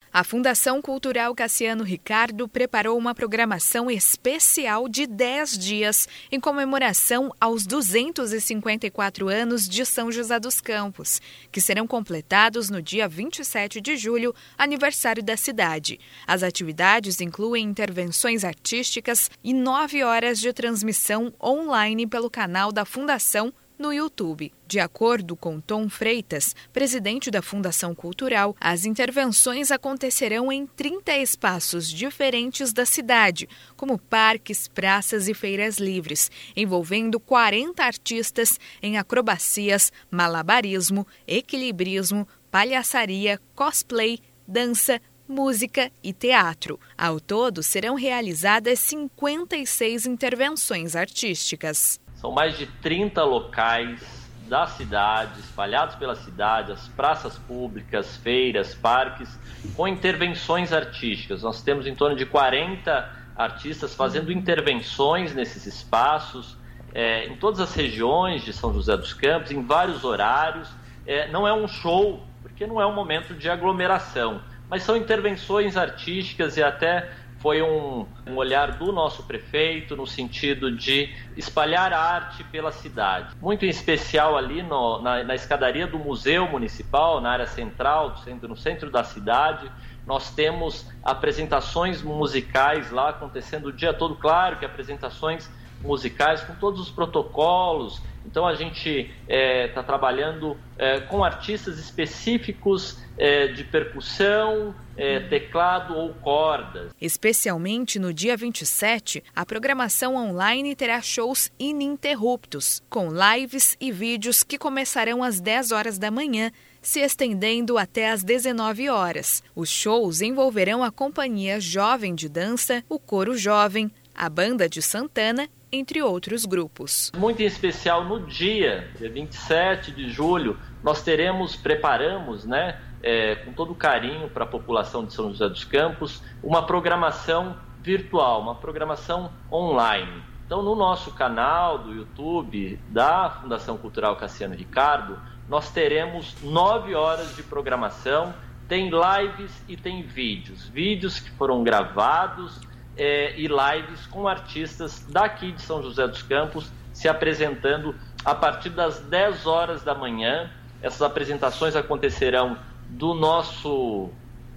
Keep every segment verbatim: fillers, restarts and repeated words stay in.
A Fundação Cultural Cassiano Ricardo preparou uma programação especial de dez dias em comemoração aos duzentos e cinquenta e quatro anos de São José dos Campos, que serão completados no dia vinte e sete de julho, aniversário da cidade. As atividades incluem intervenções artísticas e nove horas de transmissão online pelo canal da Fundação no YouTube. De acordo com Tom Freitas, presidente da Fundação Cultural, as intervenções acontecerão em trinta espaços diferentes da cidade, como parques, praças e feiras livres, envolvendo quarenta artistas em acrobacias, malabarismo, equilibrismo, palhaçaria, cosplay, dança, música e teatro. Ao todo, serão realizadas cinquenta e seis intervenções artísticas. São mais de trinta locais da cidade, espalhados pela cidade, as praças públicas, feiras, parques, com intervenções artísticas. Nós temos em torno de quarenta artistas fazendo intervenções nesses espaços, é, em todas as regiões de São José dos Campos, em vários horários. É, não é um show, porque não é um momento de aglomeração, mas são intervenções artísticas e até foi um, um olhar do nosso prefeito no sentido de espalhar a arte pela cidade. Muito em especial ali no, na, na escadaria do Museu Municipal, na área central, do centro, no centro da cidade. Nós temos apresentações musicais lá acontecendo o dia todo, claro que apresentações musicais com todos os protocolos. Então a gente está é, trabalhando é, com artistas específicos é, de percussão, é, teclado ou cordas. Especialmente no dia vinte e sete, a programação online terá shows ininterruptos, com lives e vídeos que começarão às dez horas da manhã, se estendendo até às dezenove horas. Os shows envolverão a Companhia Jovem de Dança, o Coro Jovem, a Banda de Santana, entre outros grupos. Muito em especial no dia, dia vinte e sete de julho, nós teremos, preparamos, né, é, com todo carinho para a população de São José dos Campos, uma programação virtual, uma programação online. Então, no nosso canal do YouTube da Fundação Cultural Cassiano Ricardo, nós teremos nove horas de programação, tem lives e tem vídeos, vídeos que foram gravados, É, e lives com artistas daqui de São José dos Campos se apresentando a partir das dez horas da manhã. Essas apresentações acontecerão do nosso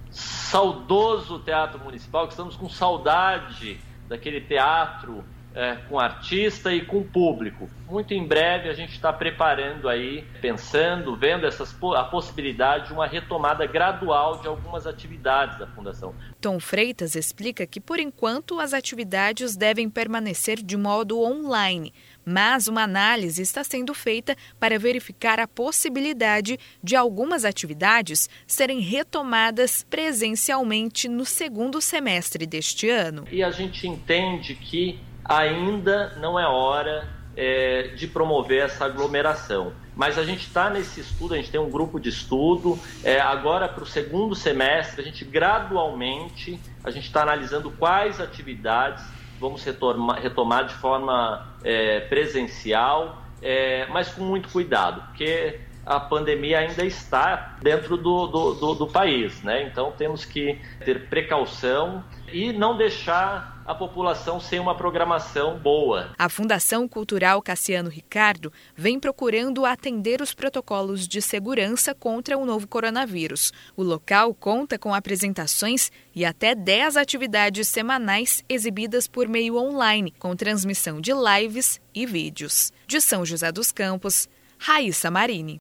saudoso Teatro Municipal, que estamos com saudade daquele teatro é, com artista e com público. Muito em breve a gente está preparando aí, pensando, vendo essas, a possibilidade de uma retomada gradual de algumas atividades da Fundação. Tom Freitas explica que, por enquanto, as atividades devem permanecer de modo online, mas uma análise está sendo feita para verificar a possibilidade de algumas atividades serem retomadas presencialmente no segundo semestre deste ano. E a gente entende que ainda não é hora é, de promover essa aglomeração. Mas a gente está nesse estudo, a gente tem um grupo de estudo, é, agora para o segundo semestre, a gente gradualmente, a gente está analisando quais atividades vamos retomar, retomar de forma é, presencial, é, mas com muito cuidado, porque a pandemia ainda está dentro do, do, do, do país, né? Então temos que ter precaução e não deixar a população sem uma programação boa. A Fundação Cultural Cassiano Ricardo vem procurando atender os protocolos de segurança contra o novo coronavírus. O local conta com apresentações e até dez atividades semanais exibidas por meio online, com transmissão de lives e vídeos. De São José dos Campos, Raíssa Marini.